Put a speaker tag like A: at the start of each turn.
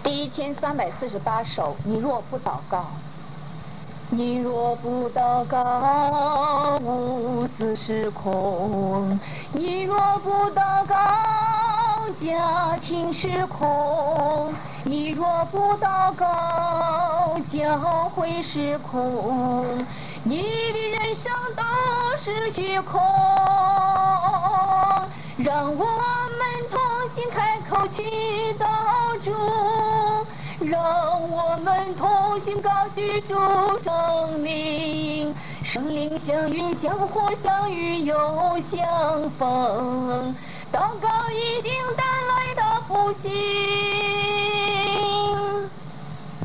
A: 1348首，你若不祷告，你若不祷告，无自是空；你若不祷告，家庭是空；你若不祷告，教会是空；你的人生都是虚空。让我们同心开口祈祷主，让我们同心高举主圣名。圣灵相允相活相遇又相逢，祷告一定带来的复兴。